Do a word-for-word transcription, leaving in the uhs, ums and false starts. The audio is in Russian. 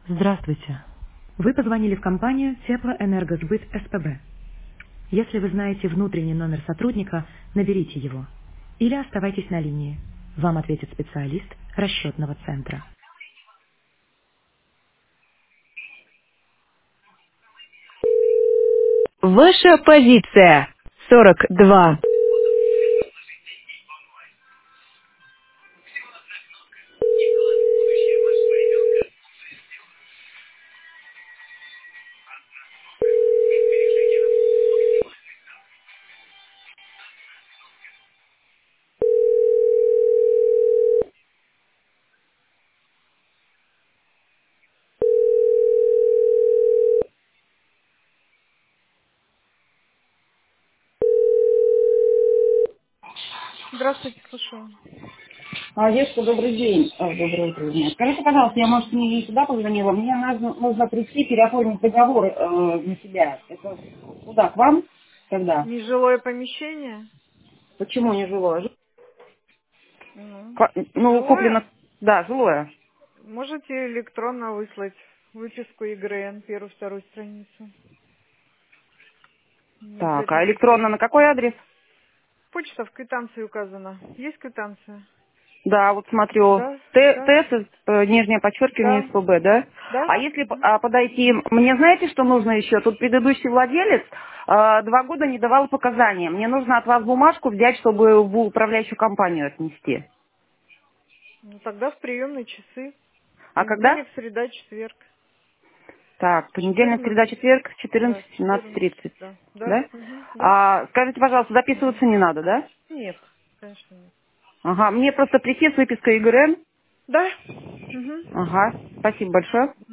Здравствуйте. Вы позвонили в компанию Теплоэнергосбыт СПБ. Если вы знаете внутренний номер сотрудника, наберите его. Или оставайтесь на линии. Вам ответит специалист расчетного центра. Ваша позиция. сорок два. Здравствуйте, слушаю. А, девушка, добрый день. А, доброе утро. Нет. Скажите, пожалуйста, я, может, не сюда позвонила. Мне нужно, нужно прийти, переоформить договор э, на себя. Это куда, к вам? Когда? Нежилое помещение? Почему не жилое? Жи- Ну, Ка- Ну, жилое? куплено... Да, жилое. Можете электронно выслать выписку ЕГРН, первую, вторую страницу. Не Так, а обязательно электронно цифровую. на какой адрес? Почта в квитанции указана. Есть квитанция? Да, вот смотрю. Да, Т, да, ТС, э, нижнее подчеркивание, да, СПБ, да? да. А если п- Мгм. а, подойти... Мне знаете, что нужно еще? Тут предыдущий владелец э, два года не давал показания. Мне нужно от вас бумажку взять, чтобы в управляющую компанию отнести. Ну, тогда в приемные часы. А когда? Понедельник, среда, четверг. Так, понедельник, среда, четырнадцать. четверг, Да, четырнадцать, семнадцать, четырнадцать. тридцать. Да, да, Да? мгм, да. А, скажите, пожалуйста, Мгм. записываться не надо, да? Нет, конечно нет. Ага, мне просто прийти с выпиской ЕГРН. Да? Угу. Ага, спасибо большое.